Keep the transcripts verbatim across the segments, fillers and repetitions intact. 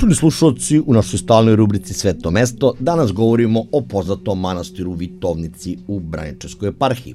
Poštovani slušalci, u našoj stalnoj rubrici Sveto mesto danas govorimo o poznatom manastiru Vitovnici u Braničevskoj eparhiji.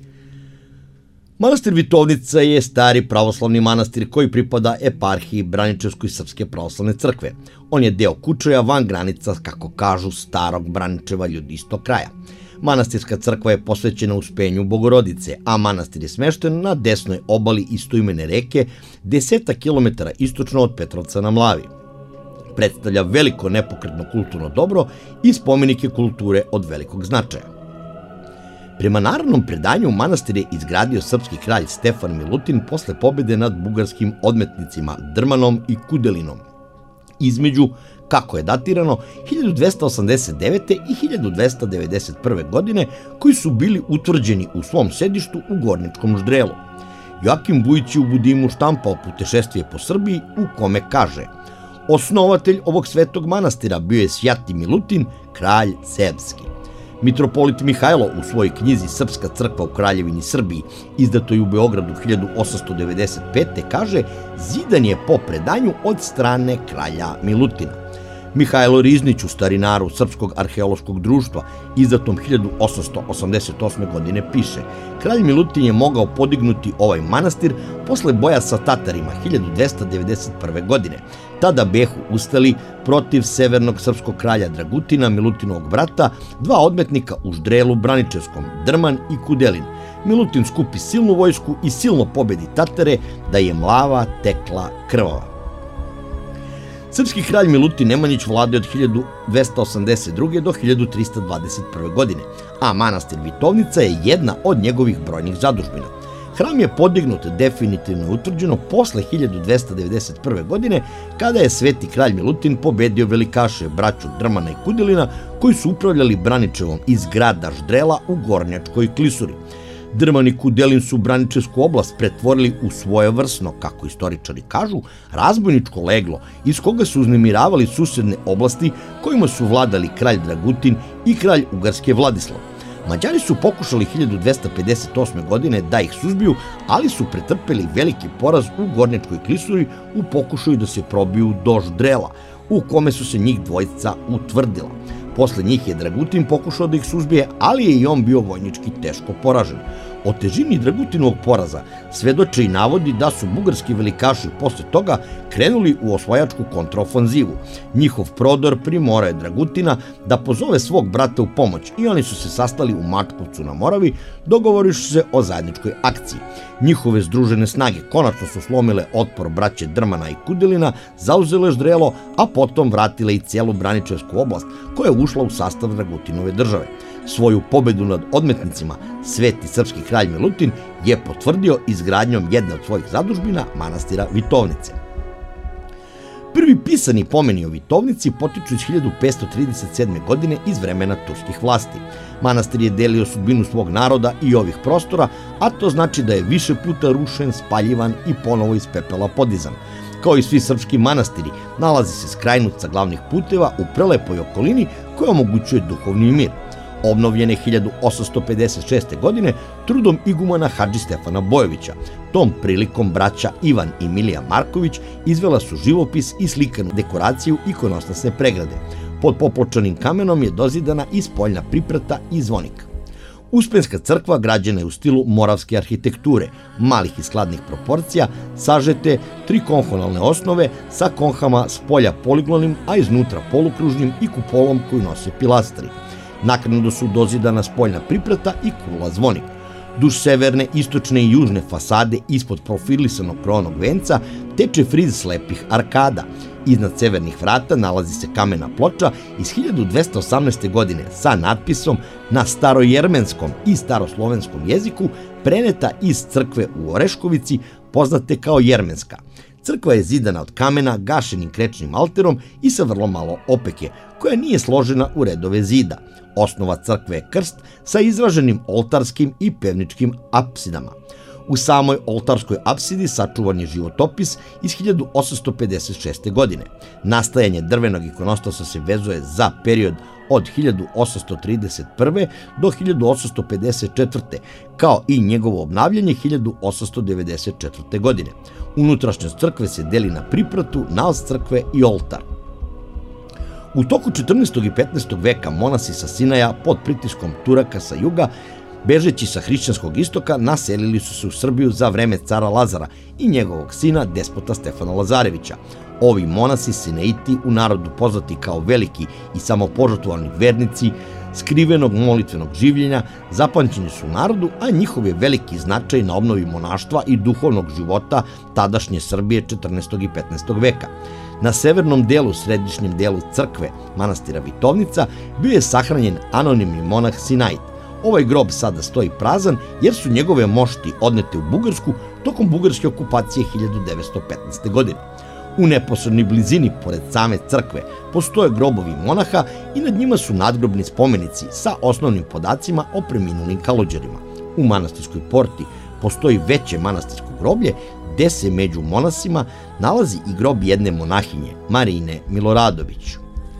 Manastir Vitovnica je stari pravoslavni manastir koji pripada eparhiji Braničevskoj srpske pravoslavne crkve. On je deo Kučeja van granica, kako kažu, starog Braničeva ljudistog kraja. Manastirska crkva je posvećena uspenju Bogorodice, a manastir je smešten na desnoj obali istoimene reke, desetak kilometara istočno od Petrovca na Mlavi. Predstavlja veliko nepokretno kulturno dobro i spomenike kulture od velikog značaja. Prema narodnom predanju, manastir je izgradio srpski kralj Stefan Milutin posle pobede nad bugarskim odmetnicima Drmanom i Kudelinom između, kako je datirano, hiljadu dvesta osamdeset devete. i hiljadu dvesta devedeset prve. godine, koji su bili utvrđeni u svom sedištu u Gornjačkom Ždrelu. Joakim Vujić je u Budimu štampao putešestvije po Srbiji u kome kaže: osnovatelj ovog svetog manastira bio je Sjati Milutin, kralj Serbski. Mitropolit Mihajlo u svojoj knjizi Srpska crkva u Kraljevini Srbiji, izdatoj u Beogradu hiljadu osamsto devedeset pete. kaže: zidan je po predanju od strane kralja Milutina. Mihajlo Riznić u Starinaru Srpskog arheološkog društva, izdatom hiljadu osamsto osamdeset osme. godine, piše: kralj Milutin je mogao podignuti ovaj manastir posle boja sa Tatarima hiljadu dvesta devedeset prve. godine. Tada behu ustali protiv severnog srpskog kralja Dragutina, Milutinovog brata, dva odmetnika u Ždrelu Braničevskom, Drman i Kudelin. Milutin skupi silnu vojsku i silno pobedi Tatare, da je Mlava tekla krvava. Srpski kralj Milutin Nemanjić vlade od hiljadu dvesta osamdeset druge. do hiljadu trista dvadeset prve. godine, a manastir Vitovnica je jedna od njegovih brojnih zadužbina. Hram je podignut definitivno utvrđeno posle hiljadu dvesta devedeset prve. godine, kada je sveti kralj Milutin pobedio velikaše braću Drmana i Kudelina, koji su upravljali Braničevom iz grada Ždrela u Gornjačkoj klisuri. Drman i Kudelin su Braničevsku oblast pretvorili u svojevrsno, kako istoričari kažu, razbojničko leglo iz koga su uznemiravali susedne oblasti kojima su vladali kralj Dragutin i kralj Ugarske Vladislav. Mađari su pokušali hiljadu dvesta pedeset osme. godine da ih suzbiju, ali su pretrpeli veliki poraz u Gornjačkoj klisuri u pokušaju da se probiju do Ždrela, u kome su se njih dvojica utvrdila. Posle njih je Dragutin pokušao da ih suzbije, ali je i on bio vojnički teško poražen. O težini Dragutinovog poraza svedoče i navodi da su bugarski velikaši posle toga krenuli u osvajačku kontraofanzivu. Njihov prodor primorao je Dragutina da pozove svog brata u pomoć i oni su se sastali u Mačkovcu na Moravi, dogovoriši se o zajedničkoj akciji. Njihove združene snage konačno su slomile otpor braće Drmana i Kudelina, zauzele Ždrelo, a potom vratile i cijelu Braničevsku oblast, koja je ušla u sastav Dragutinove države. Svoju pobedu nad odmetnicima sveti srpski kralj Milutin je potvrdio izgradnjom jedne od svojih zadužbina, manastira Vitovnice. Prvi pisani pomeni o Vitovnici potiču iz hiljadu petsto trideset sedme. godine iz vremena turskih vlasti. Manastir je delio sudbinu svog naroda i ovih prostora, a to znači da je više puta rušen, spaljivan i ponovo iz pepela podizan. Kao i svi srpski manastiri, nalazi se skrajnut sa glavnih puteva u prelepoj okolini koja omogućuje duhovni mir. Obnovljen je hiljadu osamsto pedeset šeste. godine trudom igumana Hadži Stefana Bojovića. Tom prilikom braća Ivan i Milija Marković izvela su živopis i slikanu dekoraciju ikonostasne pregrade. Pod popločanim kamenom je dozidana i spoljna priprata i zvonik. Uspenska crkva građena je u stilu moravske arhitekture, malih i skladnih proporcija, sažete trikonhonalne osnove sa konhama spolja poliglonim, a iznutra polukružnim i kupolom koju nose pilastri. Naknadno su dozidana spoljna priprata i kula zvonik. Duž severne, istočne i južne fasade ispod profilisanog krovnog venca teče friz slepih arkada. Iznad severnih vrata nalazi se kamena ploča iz hiljadu dvesta osamnaeste. godine sa natpisom na starojermenskom i staroslovenskom jeziku, preneta iz crkve u Oreškovici, poznate kao Jermenska. Crkva je zidana od kamena, gašenim krečnim alterom i sa vrlo malo opeke, koja nije složena u redove zida. Osnova crkve je krst sa izraženim oltarskim i pevničkim apsidama. U samoj oltarskoj apsidi sačuvan je životopis iz hiljadu osamsto pedeset šeste. godine. Nastajanje drvenog ikonostasa se vezuje za period od hiljadu osamsto trideset prve. do hiljadu osamsto pedeset četvrte. kao i njegovo obnavljanje hiljadu osamsto devedeset četvrte. godine. Unutrašnjost crkve se deli na pripratu, nalaz crkve i oltar. U toku četrnaestog i petnaestog veka monasi sa Sinaja pod pritiskom Turaka sa juga, bežeći sa hrišćanskog istoka, naselili su se u Srbiju za vreme cara Lazara i njegovog sina, despota Stefana Lazarevića. Ovi monasi, Sineiti, u narodu poznati kao veliki i samopožrtvovani vernici, skrivenog molitvenog življenja, zapamćeni su u narodu, a njihov je veliki značaj na obnovi monaštva i duhovnog života tadašnje Srbije četrnaestog i petnaestog veka. Na severnom delu, središnjem delu crkve manastira Vitovnica, bio je sahranjen anonimni monah Sinait. Ovaj grob sada stoji prazan jer su njegove mošti odnete u Bugarsku tokom bugarske okupacije hiljadu devetsto petnaeste. godine. U neposrednoj blizini, pored same crkve, postoje grobovi monaha i nad njima su nadgrobni spomenici sa osnovnim podacima o preminulim kalođerima. U manastirskoj porti postoji veće manastirsko groblje, gde se među monasima nalazi i grob jedne monahinje, Marine Miloradović.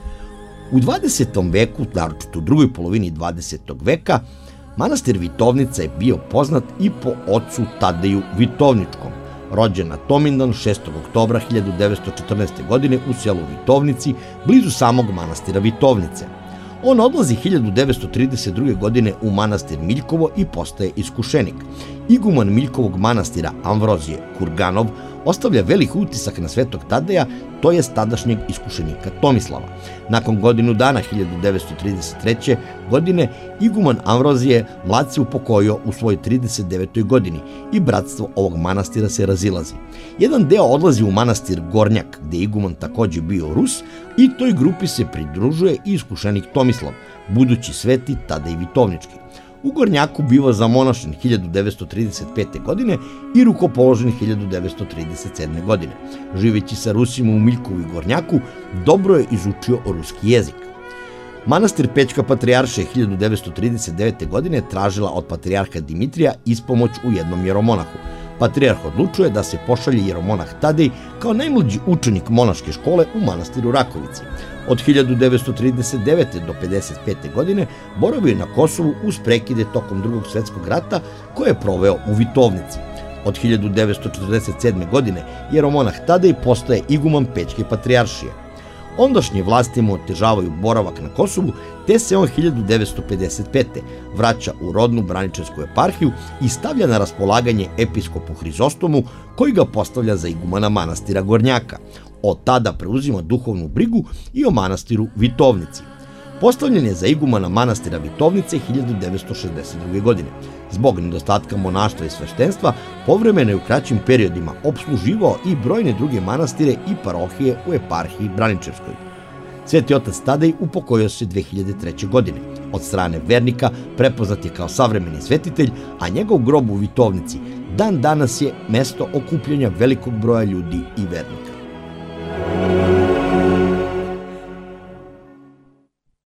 U dvadesetom veku, naročito u drugoj polovini dvadesetog veka, manastir Vitovnica je bio poznat i po ocu Tadeju Vitovničkom, rođen na Tomindan šestog oktobra hiljadu devetsto četrnaeste. godine u selu Vitovnici, blizu samog manastira Vitovnice. On odlazi hiljadu devetsto trideset druge. godine u manastir Miljkovo i postaje iskušenik. Iguman Miljkovog manastira Amvrozije Kurganov ostavlja velik utisak na svetog Tadeja, to jest tadašnjeg iskušenika Tomislava. Nakon godinu dana, hiljadu devetsto trideset treće. godine, iguman Amvrozije mlad se upokojio u svojoj trideset devetoj. godini i bratstvo ovog manastira se razilazi. Jedan deo odlazi u manastir Gornjak, gde je iguman takođe bio Rus, i toj grupi se pridružuje i iskušenik Tomislav, budući sveti Tadej Vitovnički. U Gornjaku biva zamonašen hiljadu devetsto trideset pete. godine i rukopoložen hiljadu devetsto trideset sedme. godine. Živeći sa Rusima u Miljkovu i Gornjaku, dobro je izučio ruski jezik. Manastir Pećka patrijaršija hiljadu devetsto trideset devete. godine tražila od patrijarha Dimitrija ispomoć u jednom jeromonahu. Patrijarh odlučuje da se pošalje jeromonah Tadej kao najmlađi učenik monaške škole u manastiru Rakovici. Od hiljadu devetsto trideset devete. do pedeset pete. godine boravio je na Kosovu uz prekide tokom drugog svetskog rata koje je proveo u Vitovnici. Od hiljadu devetsto četrdeset sedme. godine jeromonah Tadej postaje iguman Pećke patrijaršije. Ondašnje vlasti mu otežavaju boravak na Kosovu, te se on hiljadu devetsto pedeset pete. vraća u rodnu braničevsku eparhiju i stavlja na raspolaganje episkopu Hrizostomu, koji ga postavlja za igumana manastira Gornjaka. Od tada preuzima duhovnu brigu i o manastiru Vitovnici. Postavljen je za igumana manastira Vitovnice hiljadu devetsto šezdeset druge. godine. Zbog nedostatka monaštva i sveštenstva, povremeno je u kraćim periodima opsluživao i brojne druge manastire i parohije u eparhiji Braničevskoj. Sveti otac Tadej upokojio se dve hiljade treće. godine. Od strane vernika prepoznat je kao savremeni svetitelj, a njegov grob u Vitovnici dan danas je mesto okupljanja velikog broja ljudi i vernika.